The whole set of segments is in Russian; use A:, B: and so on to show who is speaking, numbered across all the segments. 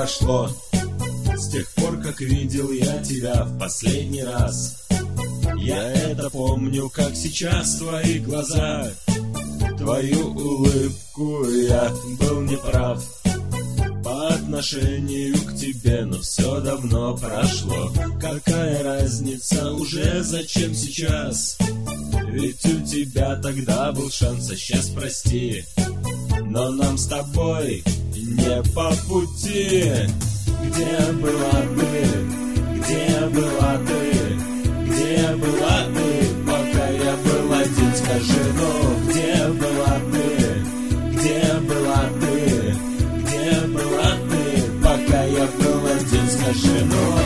A: прошло с тех пор, как видел я тебя в последний раз. Я это помню, как сейчас твои глаза, твою улыбку. Я был неправ по отношению к тебе, но все давно прошло. Какая разница уже, зачем сейчас? Ведь у тебя тогда был шанс, а сейчас прости, но нам с тобой не по пути. Где была ты? Где была ты? Где была ты, пока я был один? Скажи, ну, где была ты? Где была ты? Где была ты, пока я был один? Скажи, ну.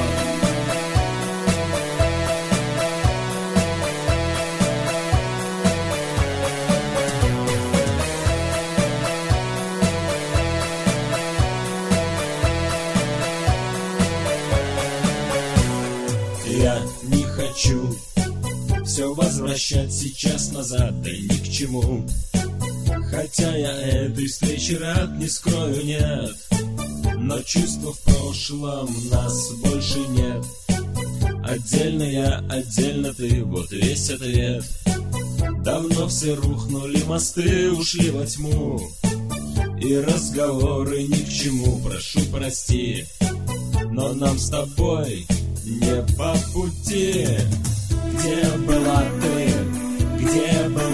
A: Я не хочу все возвращать сейчас назад, да ни к чему. Хотя я этой встречи рад, не скрою, нет. Но чувства в прошлом нас больше нет. Отдельно я, отдельно ты, вот весь ответ. Давно все рухнули, мосты ушли во тьму, и разговоры ни к чему, прошу прости, но нам с тобой не по пути. Где была ты? Где была